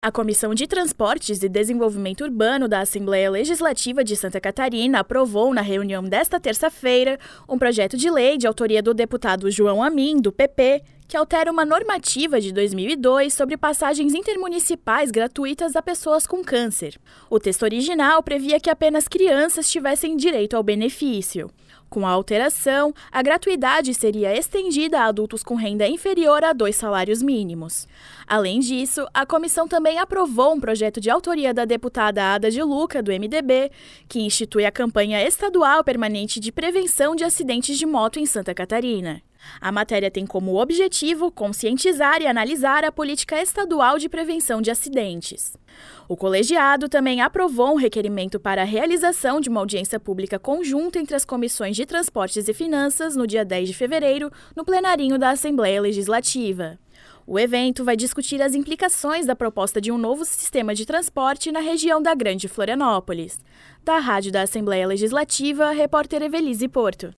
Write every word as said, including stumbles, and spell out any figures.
A Comissão de Transportes e Desenvolvimento Urbano da Assembleia Legislativa de Santa Catarina aprovou, na reunião desta terça-feira, um projeto de lei de autoria do deputado João Amin, do P P, que altera uma normativa de dois mil e dois sobre passagens intermunicipais gratuitas a pessoas com câncer. O texto original previa que apenas crianças tivessem direito ao benefício. Com a alteração, a gratuidade seria estendida a adultos com renda inferior a dois salários mínimos. Além disso, a comissão também aprovou um projeto de autoria da deputada Ada de Luca, do M D B, que institui a campanha estadual permanente de prevenção de acidentes de moto em Santa Catarina. A matéria tem como objetivo conscientizar e analisar a política estadual de prevenção de acidentes. O colegiado também aprovou um requerimento para a realização de uma audiência pública conjunta entre as comissões de Transportes e Finanças no dia dez de fevereiro, no plenarinho da Assembleia Legislativa. O evento vai discutir as implicações da proposta de um novo sistema de transporte na região da Grande Florianópolis. Da Rádio da Assembleia Legislativa, repórter Evelise Porto.